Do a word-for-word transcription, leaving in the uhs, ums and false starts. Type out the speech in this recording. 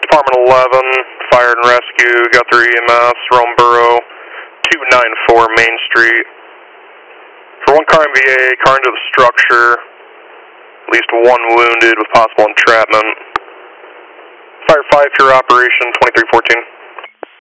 Department eleven, Fire and Rescue, Guthrie E M S, Rome Borough, two ninety-four Main Street. For one car M V A, car into the structure, at least one wounded with possible entrapment. Fire five, your operation, twenty-three fourteen.